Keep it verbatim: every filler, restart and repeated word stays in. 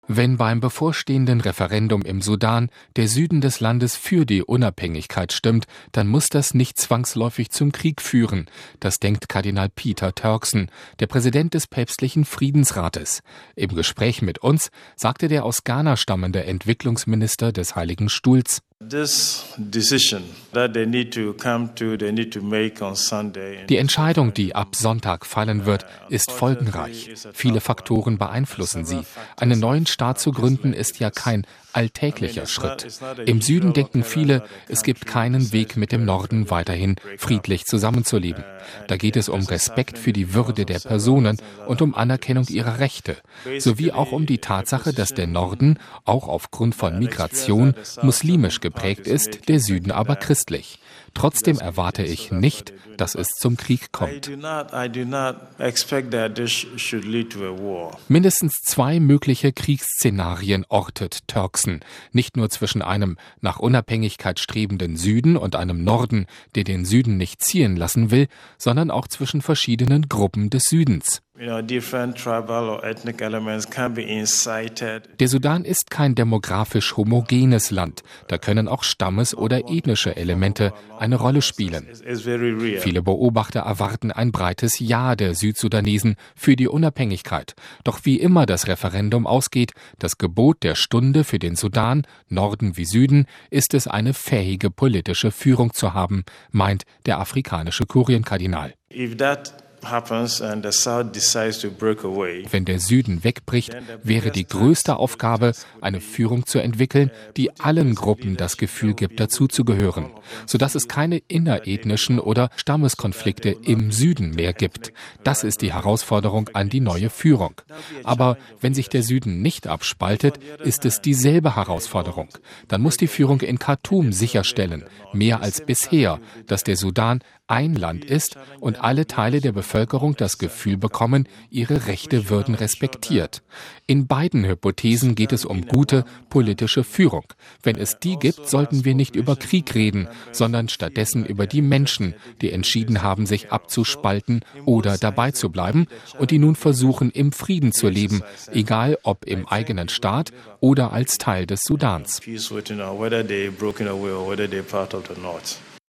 Wenn beim bevorstehenden Referendum im Sudan der Süden des Landes für die Unabhängigkeit stimmt, dann muss das nicht zwangsläufig zum Krieg führen. Das denkt Kardinal Peter Turkson, der Präsident des päpstlichen Friedensrates. Im Gespräch mit uns sagte der aus Ghana stammende Entwicklungsminister des Heiligen Stuhls: Die Entscheidung, die ab Sonntag fallen wird, ist folgenreich. Viele Faktoren beeinflussen sie. Einen neuen Staat zu gründen, ist ja kein alltäglicher Schritt. Im Süden denken viele, es gibt keinen Weg mit dem Norden weiterhin friedlich zusammenzuleben. Da geht es um Respekt für die Würde der Personen und um Anerkennung ihrer Rechte, sowie auch um die Tatsache, dass der Norden, auch aufgrund von Migration, muslimisch geprägt ist, der Süden aber christlich. Trotzdem erwarte ich nicht, dass es zum Krieg kommt. Mindestens zwei mögliche Kriegsszenarien ortet Turkson. Nicht nur zwischen einem nach Unabhängigkeit strebenden Süden und einem Norden, der den Süden nicht ziehen lassen will, sondern auch zwischen verschiedenen Gruppen des Südens. Der Sudan ist kein demografisch homogenes Land. Da können auch stammes- oder ethnische Elemente eine Rolle spielen. Viele Beobachter erwarten ein breites Ja der Südsudanesen für die Unabhängigkeit. Doch wie immer das Referendum ausgeht, das Gebot der Stunde für den Sudan, Norden wie Süden, ist es, eine fähige politische Führung zu haben, meint der afrikanische Kurienkardinal. Wenn der Süden wegbricht, wäre die größte Aufgabe, eine Führung zu entwickeln, die allen Gruppen das Gefühl gibt, dazuzugehören, sodass es keine innerethnischen oder Stammeskonflikte im Süden mehr gibt. Das ist die Herausforderung an die neue Führung. Aber wenn sich der Süden nicht abspaltet, ist es dieselbe Herausforderung. Dann muss die Führung in Khartoum sicherstellen, mehr als bisher, dass der Sudan ein Land ist und alle Teile der Bevölkerung das Gefühl bekommen, ihre Rechte würden respektiert. In beiden Hypothesen geht es um gute politische Führung. Wenn es die gibt, sollten wir nicht über Krieg reden, sondern stattdessen über die Menschen, die entschieden haben, sich abzuspalten oder dabei zu bleiben und die nun versuchen, im Frieden zu leben, egal ob im eigenen Staat oder als Teil des Sudans.